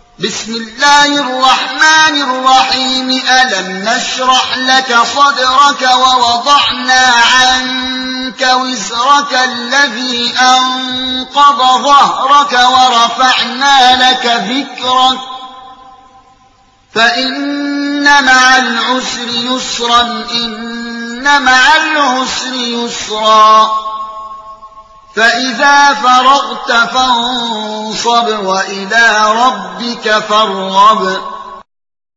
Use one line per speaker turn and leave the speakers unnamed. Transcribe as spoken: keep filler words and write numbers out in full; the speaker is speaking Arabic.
بسم الله الرحمن الرحيم ألم نشرح لك صدرك ووضعنا عنك وزرك الذي أنقض ظهرك ورفعنا لك ذكرك فإن مع العسر يسرا إن مع العسر يسرا فإذا فرغت فانصب وإلى ربك فارغب